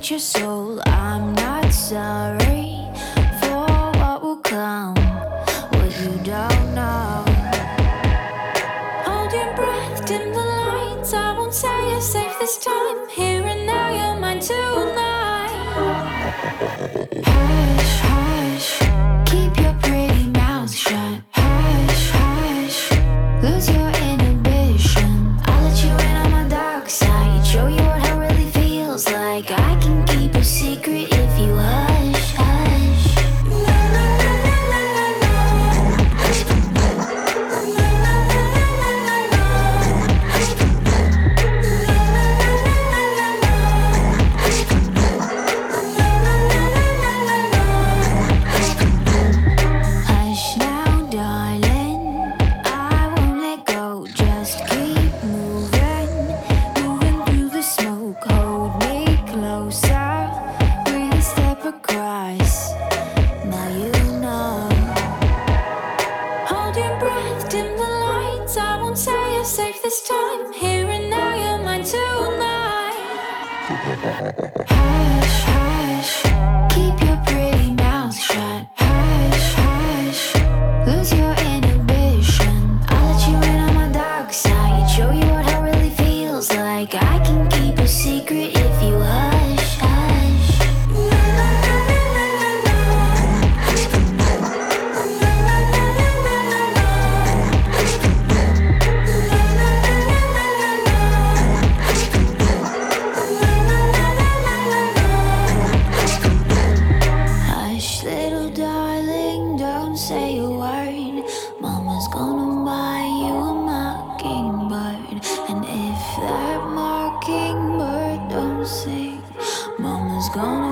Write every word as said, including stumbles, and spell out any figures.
your soul. I'm not sorry for what will come, what you don't know. Hold your breath, dim the lights. I won't say you're safe this time. Here and now, you're mine tonight. Hush, hush, keep your pretty mouth shut. Hush, hush, lose your inhibition. I'll let you in on my dark side, show you what hell really feels like. I can keep a secret if you hush, hush. Hush now, darling, I won't let go. Just keep moving, moving through the smoke. Hold me closer, we step across. Now you know. Hold your breath, dim the lights. I won't say you're safe this time. Here and now, you're mine tonight. Hush, hush, keep your pretty mouth shut. Hush, hush, lose your inhibition. I'll let you in on my dark side, show you what hell really feels like. I can keep a secret if you hush, hush. Hush, little darling, don't say a word. Mama's gonna buy you a mockingbird. And if that mockingbird don't sing, Mama's gonna